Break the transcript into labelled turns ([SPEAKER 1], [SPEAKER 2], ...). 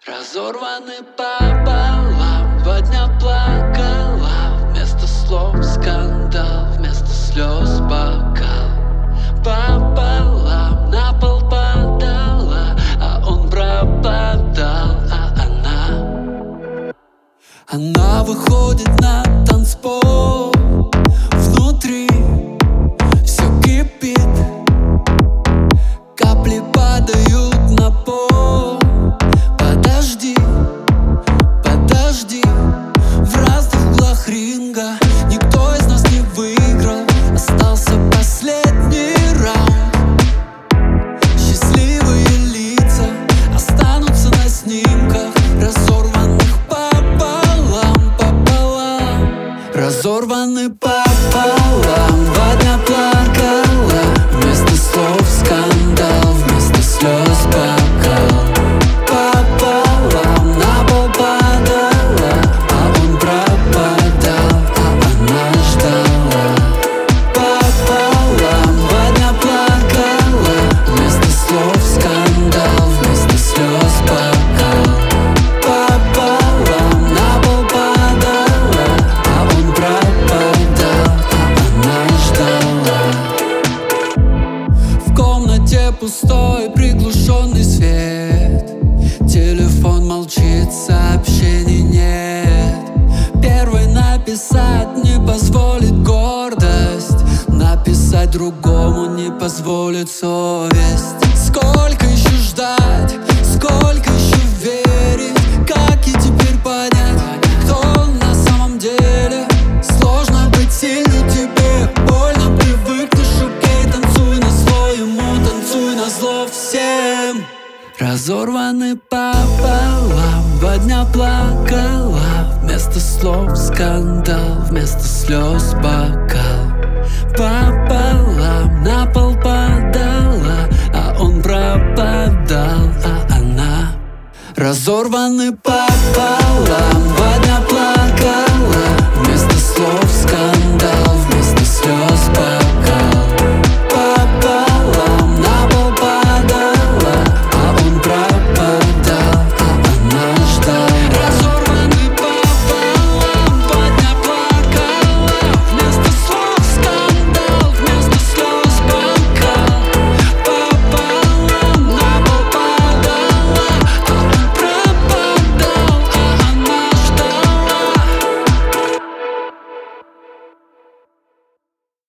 [SPEAKER 1] Разорваны пополам, 2 дня плакала. Вместо слов скандал, вместо слез бокал. Пополам на пол падала, а он пропадал, а она выходит на танцпол. Внутри все кипит, капли падают на пол. Подожди, подожди, в разных углах ринга никто из нас не выиграл. Остался последний раунд. Счастливые лица останутся на снимках, разорванных пополам, пополам. Разорваны пополам, 2 дня плакала. Вместо слов скандал, вместо слез бокал. Пополам на пол падала, а он пропадал, а она ждала. Пополам, 2 дня плакала. Вместо слов скандал, вместо слез бокал. Пополам на пол падала, а он пропадал, а она ждала. В комнате пустой, приглушенный свет. Телефон молчит, сообщений нет. Первой написать не позволит гордость, написать другому не позволит совесть. Сколько еще ждать, сколько еще верить? Как и теперь понять, кто он на самом деле? Сложно быть сильной, тебе больно, привыкнешь, окей. Танцуй на зло ему, танцуй на зло всем. Разорваны пополам, 2 дня плакала. Вместо слов скандал, вместо слез бокал. Пополам на пол падала, а он пропадал, а она. Разорваны пополам, 2 дня